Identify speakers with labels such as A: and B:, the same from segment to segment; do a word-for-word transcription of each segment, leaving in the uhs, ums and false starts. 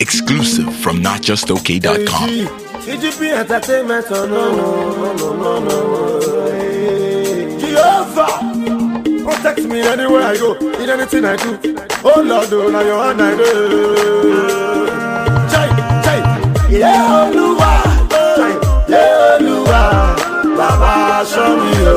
A: Exclusive from not just okay dot com.
B: C G P Entertainment, oh no, no, no, no, no, no. Jehovah, protect me anywhere I go, in anything I do. Oh Lord, oh, now your hand I do. Jai, Jai, yeah, Oluwa, Jai, yeah, Oluwa, Baba, show me, oh.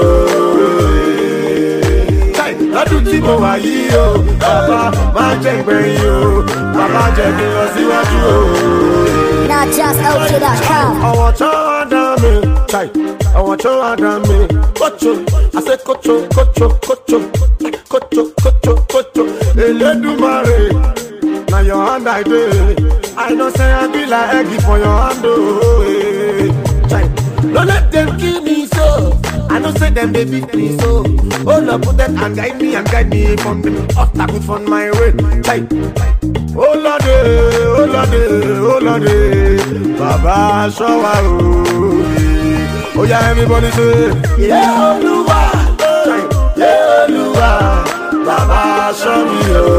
B: Jai, lọ́dún tí mo wà yìí, oh, Baba, má jẹ́ gbẹ̀yìn, oh, Baba, jẹ́ kí n lọ síwájú, oh.
C: not just okay dot com.
B: I want you under me, chai. I want you under me, kocho. I say kocho, kocho, kocho, kocho, kocho, kocho. Eledumare, now your hand I do. I know say I be like eggy for your hand, oh, eh. Chai. Don't let them kill me so. I know say them they beat me so. Oh Lord, put them and guide me and guide me from them obstacles on my way, chai. Oh Lord, oh Lord, oh Lord, Baba show us. Oh yeah, everybody say, yeah, Oluwa, yeah, Oluwa, Baba show me.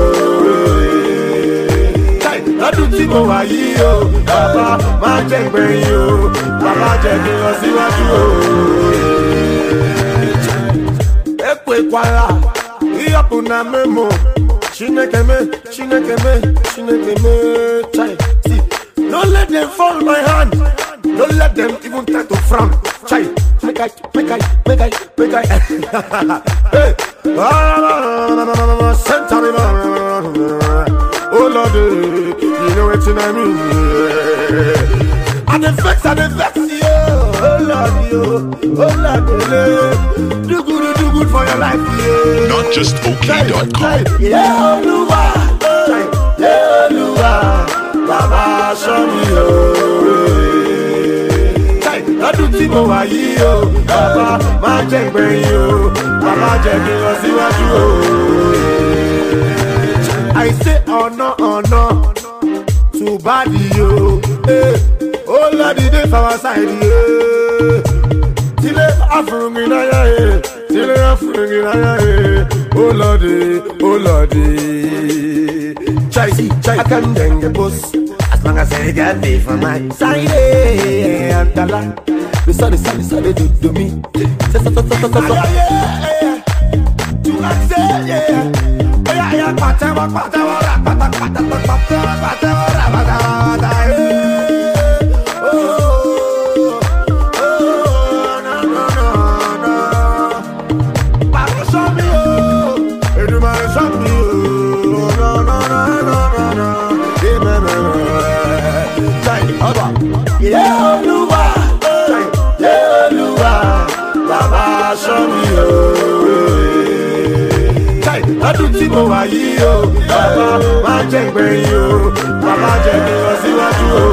B: Lọ́dún tí mo wà yìí o, Baba máa jẹ́ gbẹ̀yìn o, Baba jẹ́ kí n lọ síwájú o. Ekwe kwara, iyọ̀kùn na memo. Chineke me, Chineke me, Chineke me, chai. See, don't let them fall my hand. Don't let them even try to frown. Chai, make I, make I, make I, make I. Hey, Santa, oh Lord, you know what I mean. And the vex, and the vex, yo. Oh Lord, yo, oh Lord, do good, do good for your life, yeah.
A: not just okay dot com.
B: Yeah, Oluwa, yeah, Oluwa, Baba show me, oh. Lọ́dún tí mo wà yìí, oh, Baba máa jẹ́ gbẹ̀yìn, oh, Baba jẹ́ kí n lọ síwájú, oh. I say, oh no, oh no, too bad, yo. Hey, oh Lord, they for our side, yeah. Till I'm offering, yeah. Till I'm offering, yeah. Oh Lord, oh Lord, chai, chai, I can bang the boss as long as I got me for my side. And the land, the sun, the sun, the sun, they do to me. So, so, so, so, so, so, yeah, yeah, to accept, yeah, yeah, yeah, patawa, patawa, patawa, patawa, patawa, patawa, patawa, yeah, Oluwa, yeah, Oluwa, Baba show me, oh. Chai, lọ́dún tí mo wà yìí, oh, Baba máa jẹ́ gbẹ̀yìn, oh, Baba jẹ́ kí n lọ síwájú, oh.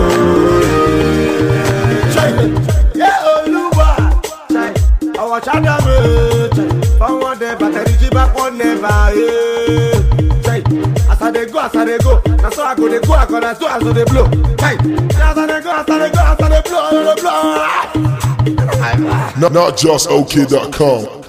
B: Chai, yeah, Oluwa, chai, our chada me, chai, forward there, but I reach back one never, yeah. Chai, as I dey go, as I dey go, that's how I go, dey go, I go, that's how I go, dey blow. Chai, as I dey go, as I dey go, as I dey blow, I dey blow.
D: Not, not just okay dot com.